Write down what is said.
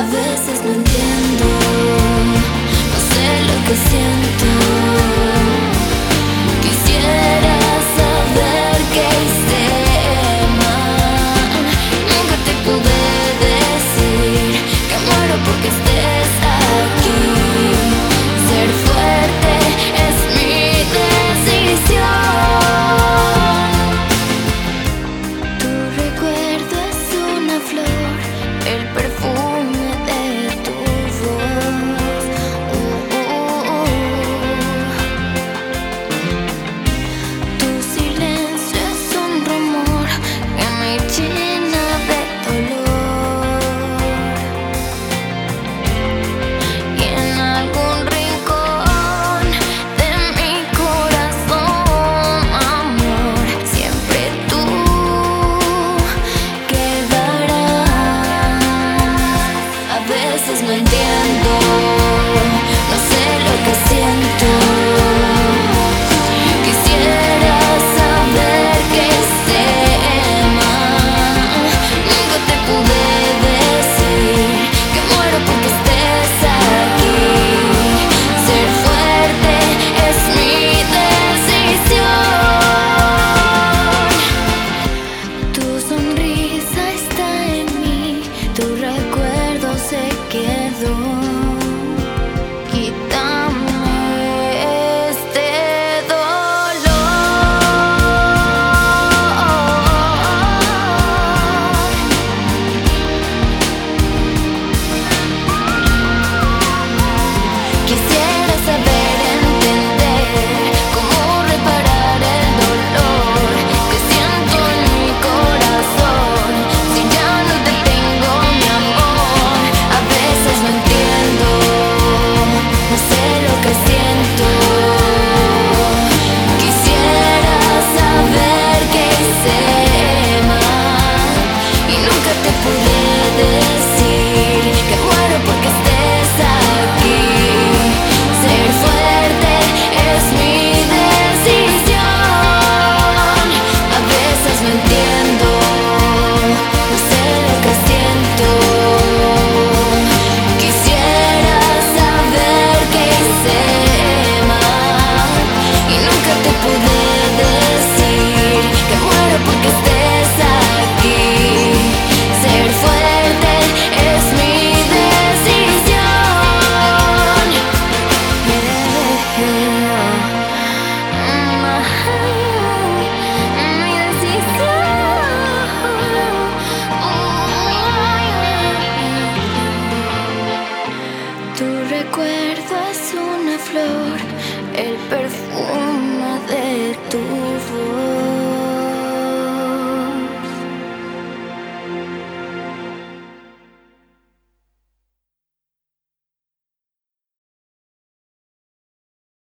A veces no entiendo, no sé lo que siento. Quisiera saber qué hice mal. Nunca te pude decir que muero porque estés aquí. Ser fuerte es mi decisión. Tu recuerdo es una flor, el perfume de tu voz. Tu silencio es un rumor que me llena de dolor. Y en algún rincón de mi corazón, amor, siempre tú quedarás. A veces no entiendo, no sé lo que siento. Quisiera saber qué hice mal. Nunca te pude decir que muero porque estés aquí. Ser fuerte es mi decisión. Tu sonrisa está en mí, tu recuerdo se quedó. Quítame este dolor. Quisiera saber entender cómo reparar el dolor que siento en mi corazón. Si ya no te tengo, mi amor, a veces no entiendo, no sé lo que siento. Quisiera saber qué hice mal y nunca te pude decir.